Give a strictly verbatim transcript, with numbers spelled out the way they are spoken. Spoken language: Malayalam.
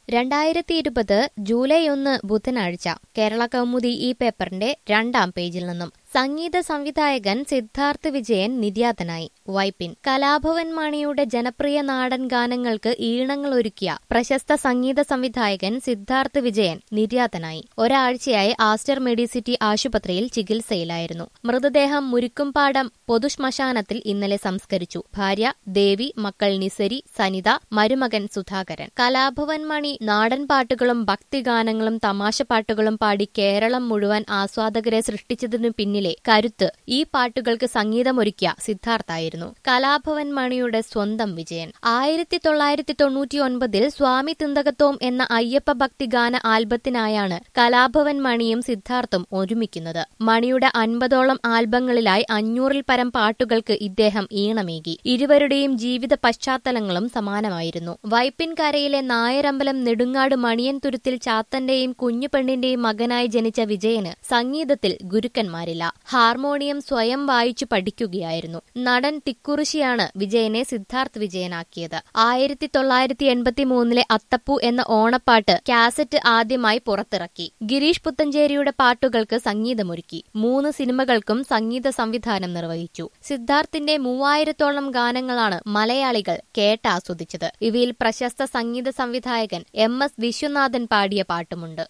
രണ്ടായിരത്തി ഇരുപത് ജൂലൈ ഒന്ന് ബുധനാഴ്ച കേരള കൗമുദി ഈ പേപ്പറിന്റെ രണ്ടാം പേജിൽ നിന്നും സംഗീത സംവിധായകൻ സിദ്ധാർത്ഥ് വിജയൻ നിര്യാതനായി. വൈപ്പിൻ കലാഭവൻ മണിയുടെ ജനപ്രിയ നാടൻ ഗാനങ്ങൾക്ക് ഈണങ്ങളൊരുക്കിയ പ്രശസ്ത സംഗീത സംവിധായകൻ സിദ്ധാർത്ഥ് വിജയൻ നിര്യാതനായി. ഒരാഴ്ചയായി ആസ്റ്റർ മെഡിസിറ്റി ആശുപത്രിയിൽ ചികിത്സയിലായിരുന്നു. മൃതദേഹം മുരിക്കുംപാടം പൊതുശ്മശാനത്തിൽ ഇന്നലെ സംസ്കരിച്ചു. ഭാര്യ ദേവി, മക്കൾ നിസരി, സനിത, മരുമകൻ സുധാകരൻ. കലാഭവൻ മണി നാടൻ പാട്ടുകളും ഭക്തിഗാനങ്ങളും തമാശപ്പാട്ടുകളും പാടി കേരളം മുഴുവൻ ആസ്വാദകരെ സൃഷ്ടിച്ചതിനു പിന്നിലെ കരുത്ത് ഈ പാട്ടുകൾക്ക് സംഗീതമൊരുക്കിയ സിദ്ധാർത്ഥായിരുന്നു. കലാഭവൻ മണിയുടെ സ്വന്തം വിജയൻ. ആയിരത്തി തൊള്ളായിരത്തി തൊണ്ണൂറ്റി ഒൻപതിൽ സ്വാമി തിന്തകത്തോം എന്ന അയ്യപ്പ ഭക്തിഗാന ആൽബത്തിനായാണ് കലാഭവൻ മണിയും സിദ്ധാർത്ഥും ഒരുമിക്കുന്നത്. മണിയുടെ അൻപതോളം ആൽബങ്ങളിലായി അഞ്ഞൂറിൽ പരം പാട്ടുകൾക്ക് ഇദ്ദേഹം ഈണമേകി. ഇരുവരുടെയും ജീവിത പശ്ചാത്തലങ്ങളും സമാനമായിരുന്നു. വൈപ്പിൻകരയിലെ നായരമ്പലം നെടുങ്ങാട് മണിയൻതുരുത്തിൽ ചാത്തന്റെയും കുഞ്ഞുപെണ്ണിന്റെയും മകനായി ജനിച്ച വിജയന് സംഗീതത്തിൽ ഗുരുക്കന്മാരില്ല. ഹാർമോണിയം സ്വയം വായിച്ചു പഠിക്കുകയായിരുന്നു. നടൻ തിക്കുറിശിയാണ് വിജയനെ സിദ്ധാർത്ഥ് വിജയനാക്കിയത്. ആയിരത്തി തൊള്ളായിരത്തി എൺപത്തി മൂന്നിലെ അത്തപ്പൂ എന്ന ഓണപ്പാട്ട് കാസറ്റ് ആദ്യമായി പുറത്തിറക്കി. ഗിരീഷ് പുത്തഞ്ചേരിയുടെ പാട്ടുകൾക്ക് സംഗീതമൊരുക്കി. മൂന്ന് സിനിമകൾക്കും സംഗീത സംവിധാനം നിർവഹിച്ചു. സിദ്ധാർത്ഥിന്റെ മൂവായിരത്തോളം ഗാനങ്ങളാണ് മലയാളികൾ കേട്ടാസ്വദിച്ചത്. ഇവയിൽ പ്രശസ്ത സംഗീത സംവിധായകൻ എം എസ് വിശ്വനാഥൻ പാടിയ പാട്ടുമുണ്ട്.